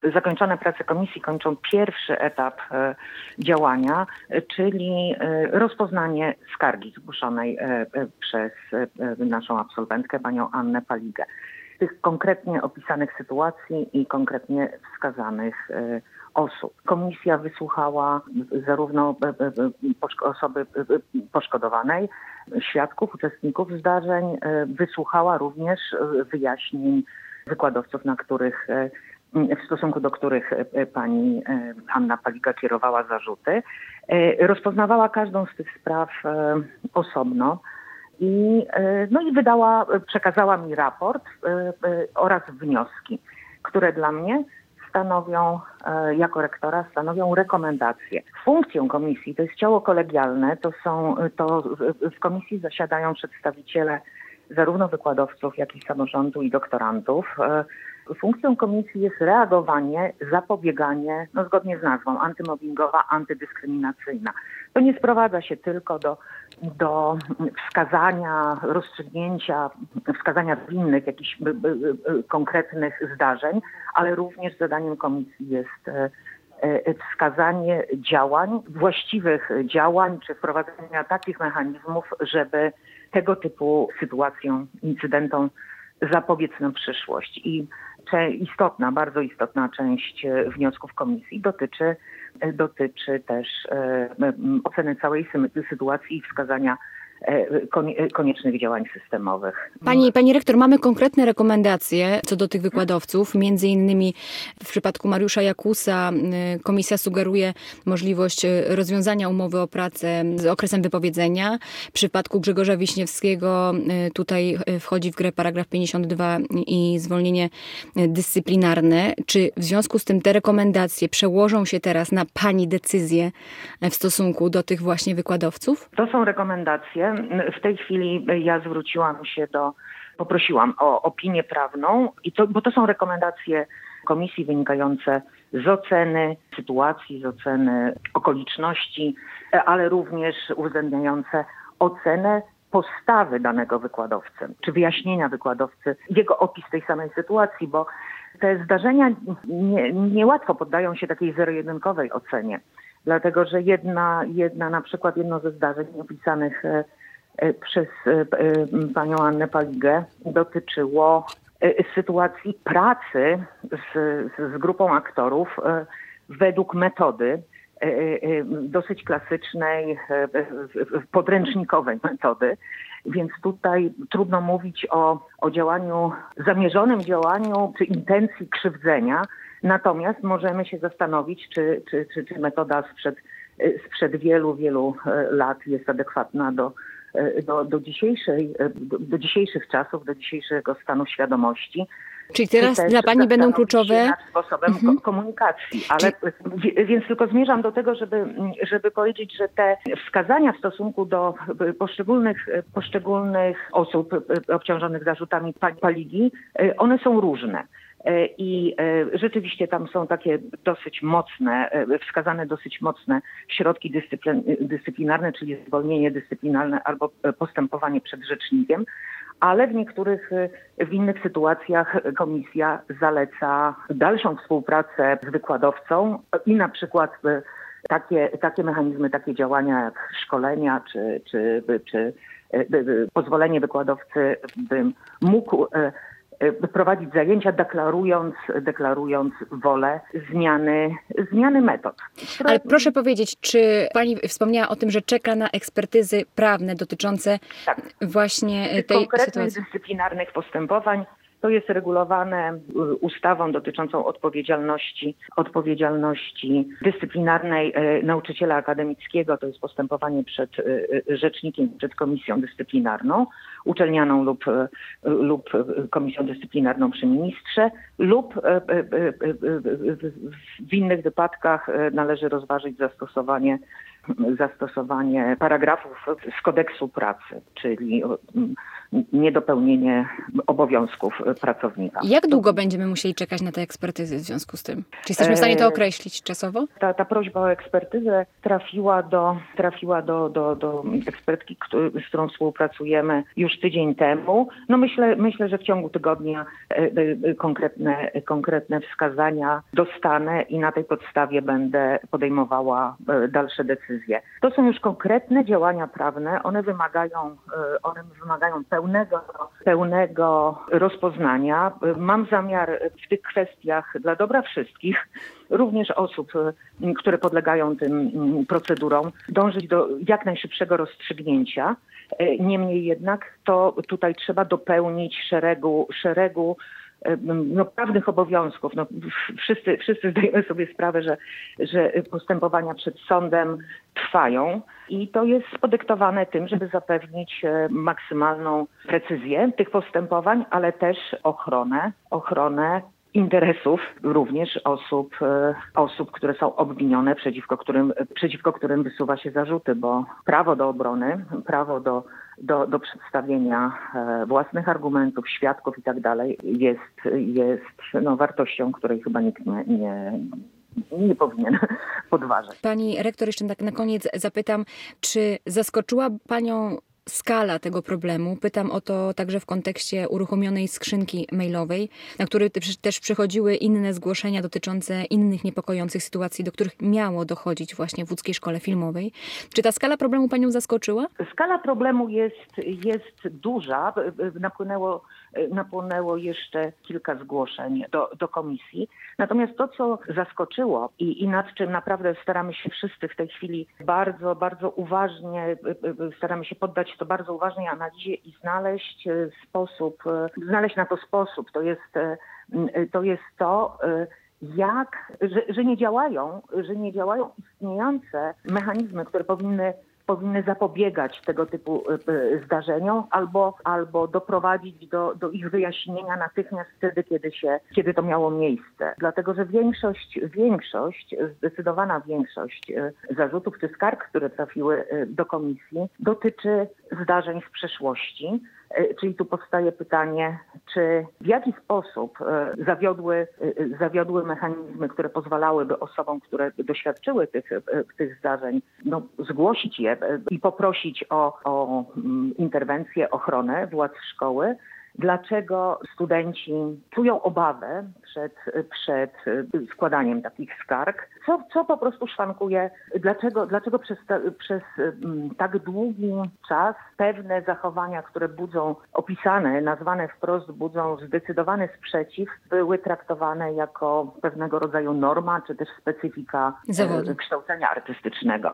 Zakończone prace komisji kończą pierwszy etap działania, czyli rozpoznanie skargi zgłoszonej przez naszą absolwentkę, panią Annę Paligę. Tych konkretnie opisanych sytuacji i konkretnie wskazanych osób. Komisja wysłuchała zarówno osoby poszkodowanej, świadków, uczestników zdarzeń, wysłuchała również wyjaśnień wykładowców, w stosunku do których pani Anna Paliga kierowała zarzuty. Rozpoznawała każdą z tych spraw osobno i przekazała mi raport oraz wnioski, które dla mnie jako rektora rekomendacje. Funkcją komisji, to jest ciało kolegialne, to w komisji zasiadają przedstawiciele zarówno wykładowców, jak i samorządu i doktorantów. Funkcją komisji jest reagowanie, zapobieganie, zgodnie z nazwą, antymobbingowa, antydyskryminacyjna. To nie sprowadza się tylko do wskazania, rozstrzygnięcia, wskazania winnych jakichś konkretnych zdarzeń, ale również zadaniem komisji jest wskazanie działań, właściwych działań, czy wprowadzenia takich mechanizmów, żeby tego typu sytuacjom, incydentom zapobiec na przyszłość. I bardzo istotna część wniosków komisji dotyczy też oceny całej sytuacji i wskazania koniecznych działań systemowych. Pani rektor, mamy konkretne rekomendacje co do tych wykładowców. Między innymi w przypadku Mariusza Jakusa komisja sugeruje możliwość rozwiązania umowy o pracę z okresem wypowiedzenia. W przypadku Grzegorza Wiśniewskiego tutaj wchodzi w grę paragraf 52 i zwolnienie dyscyplinarne. Czy w związku z tym te rekomendacje przełożą się teraz na pani decyzję w stosunku do tych właśnie wykładowców? To są rekomendacje. W tej chwili ja poprosiłam o opinię prawną, bo to są rekomendacje komisji wynikające z oceny sytuacji, z oceny okoliczności, ale również uwzględniające ocenę postawy danego wykładowcy, czy wyjaśnienia wykładowcy, jego opis tej samej sytuacji, bo te zdarzenia niełatwo poddają się takiej zero-jedynkowej ocenie, dlatego że jedno ze zdarzeń opisanych przez panią Annę Paligę dotyczyło sytuacji pracy z grupą aktorów według metody dosyć klasycznej, podręcznikowej metody. Więc tutaj trudno mówić o działaniu, zamierzonym działaniu czy intencji krzywdzenia. Natomiast możemy się zastanowić, czy metoda sprzed wielu, wielu lat jest adekwatna do dzisiejszych czasów, do dzisiejszego stanu świadomości. Czyli teraz dla pani będą kluczowe nad sposobem komunikacji. Więc tylko zmierzam do tego, żeby powiedzieć, że te wskazania w stosunku do poszczególnych osób obciążonych zarzutami pani Paligi, one są różne. I rzeczywiście tam są takie wskazane dosyć mocne środki dyscyplinarne, czyli zwolnienie dyscyplinarne albo postępowanie przed rzecznikiem, ale w innych sytuacjach komisja zaleca dalszą współpracę z wykładowcą i na przykład takie mechanizmy, takie działania jak szkolenia czy pozwolenie wykładowcy, bym mógł prowadzić zajęcia, deklarując wolę zmiany metod. Ale proszę powiedzieć, czy pani wspomniała o tym, że czeka na ekspertyzy prawne dotyczące właśnie tej konkretnych sytuacji? dyscyplinarnych postępowań? To jest regulowane ustawą dotyczącą odpowiedzialności dyscyplinarnej nauczyciela akademickiego. To jest postępowanie przed rzecznikiem, przed komisją dyscyplinarną, uczelnianą lub komisją dyscyplinarną przy ministrze, lub w innych wypadkach należy rozważyć zastosowanie paragrafów z kodeksu pracy, czyli niedopełnienie obowiązków pracownika. Jak długo będziemy musieli czekać na te ekspertyzy w związku z tym? Czy jesteśmy w stanie to określić czasowo? Ta prośba o ekspertyzę trafiła do ekspertki, z którą współpracujemy już tydzień temu. No myślę, że w ciągu tygodnia konkretne wskazania dostanę i na tej podstawie będę podejmowała dalsze decyzje. To są już konkretne działania prawne. One wymagają pełnego rozpoznania. Mam zamiar w tych kwestiach dla dobra wszystkich, również osób, które podlegają tym procedurom, dążyć do jak najszybszego rozstrzygnięcia. Niemniej jednak to tutaj trzeba dopełnić szeregu prawnych obowiązków. Wszyscy zdajemy sobie sprawę, że postępowania przed sądem trwają i to jest podyktowane tym, żeby zapewnić maksymalną precyzję tych postępowań, ale też ochronę interesów również osób, które są obwinione, przeciwko którym wysuwa się zarzuty, bo prawo do obrony, prawo do przedstawienia własnych argumentów, świadków i tak dalej jest wartością, której chyba nikt nie powinien podważać. Pani rektor, jeszcze tak na koniec zapytam, czy zaskoczyła Panią skala tego problemu? Pytam o to także w kontekście uruchomionej skrzynki mailowej, na której też przychodziły inne zgłoszenia dotyczące innych niepokojących sytuacji, do których miało dochodzić właśnie w łódzkiej szkole filmowej. Czy ta skala problemu Panią zaskoczyła? Skala problemu jest duża. Napłynęło jeszcze kilka zgłoszeń do komisji. Natomiast to, co zaskoczyło i nad czym naprawdę staramy się wszyscy w tej chwili bardzo, bardzo uważnie, staramy się poddać to bardzo uważnej analizie i znaleźć na to sposób. To jest to, że nie działają istniejące mechanizmy, które powinny zapobiegać tego typu zdarzeniom albo doprowadzić do ich wyjaśnienia natychmiast wtedy, kiedy to miało miejsce. Dlatego, że zdecydowana większość zarzutów czy skarg, które trafiły do komisji, dotyczy zdarzeń z przeszłości. Czyli tu powstaje pytanie, czy w jaki sposób zawiodły mechanizmy, które pozwalałyby osobom, które doświadczyły tych zdarzeń, zgłosić je i poprosić o interwencję, ochronę władz szkoły. Dlaczego studenci czują obawę przed składaniem takich skarg? Co po prostu szwankuje? Dlaczego przez tak długi czas pewne zachowania, które nazwane wprost, budzą zdecydowany sprzeciw, były traktowane jako pewnego rodzaju norma, czy też specyfika zawodu, kształcenia artystycznego?